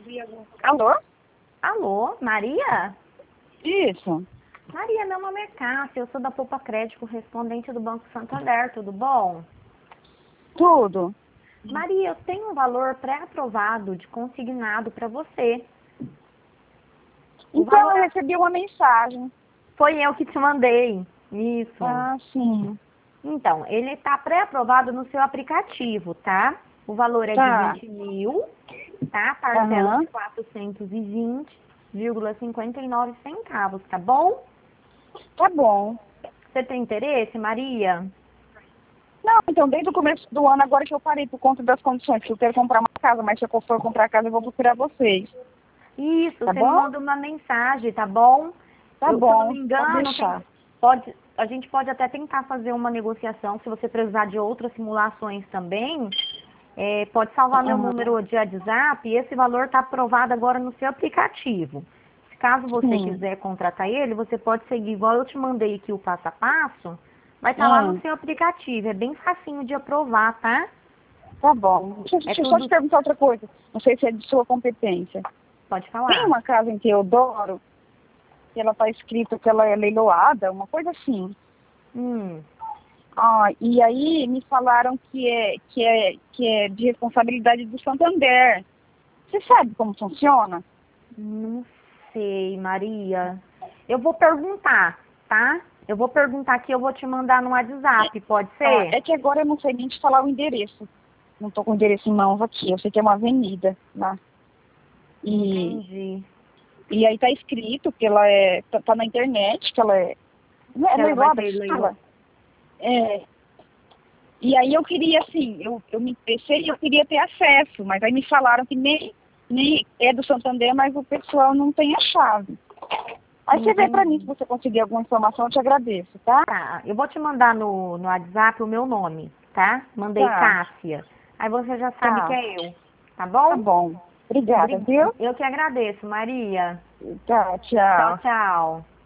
Alô? Alô, Maria? Isso. Maria, meu nome é Cássia, eu sou da Poupa Crédito, correspondente do Banco Santander, tudo bom? Tudo. Maria, eu tenho um valor pré-aprovado de consignado para você. O Então valor eu recebi uma mensagem. foi eu que te mandei. Isso. Ah, sim. Então, ele está pré-aprovado no seu aplicativo, tá? O valor é de Tá. 20 mil, tá? Parcela Aham. de 420,59 centavos, tá bom? Tá bom. Você tem interesse, Maria? Não, então desde o começo do ano, agora que eu parei por conta das condições, que eu quero comprar uma casa, mas se eu for comprar a casa, eu vou procurar vocês. Isso, Tá você me bom? manda uma mensagem, tá bom? Tá Se eu não bom. me Pode engano, deixar. a gente pode até tentar fazer uma negociação, se você precisar de outras simulações também, pode salvar meu Aham. número de WhatsApp e esse valor está aprovado agora no seu aplicativo. Se caso você Sim. quiser contratar ele, você pode seguir igual eu te mandei aqui o passo a passo, vai estar lá no Hum, seu aplicativo, é bem facinho de aprovar, tá? tá bom. É Deixa eu só te tudo, perguntar outra coisa. Não sei se é de sua competência. pode Tem falar. uma casa em Teodoro que ela tá escrito que ela é leiloada, uma coisa assim. Hum. Ah, e aí me falaram que é de responsabilidade do Santander. Você sabe como funciona? Não sei, Maria. Eu vou perguntar, tá? Eu vou perguntar aqui, eu vou te mandar no WhatsApp, pode Tá, ser? é que agora eu não sei nem te falar o endereço. Não tô com o endereço em mãos aqui. Eu sei que é uma avenida lá. E, Entendi. e aí tá escrito que ela tá na internet, que ela é. Não é Que ela vai leiloada ser que leilão. fala? É. E aí eu queria, assim, eu me interessei e eu queria ter acesso, mas aí me falaram que nem é do Santander, mas o pessoal não tem a chave. Aí você vê pra mim, se Entendi. você conseguir alguma informação, eu te agradeço, tá? Tá, eu vou te mandar no WhatsApp o meu nome, tá? Mandei Tá, Cássia. Aí você já sabe que tá, é eu, tá tá bom? bom. Obrigada, viu? Eu que agradeço, Maria. Tá, Tchau, tchau. tchau.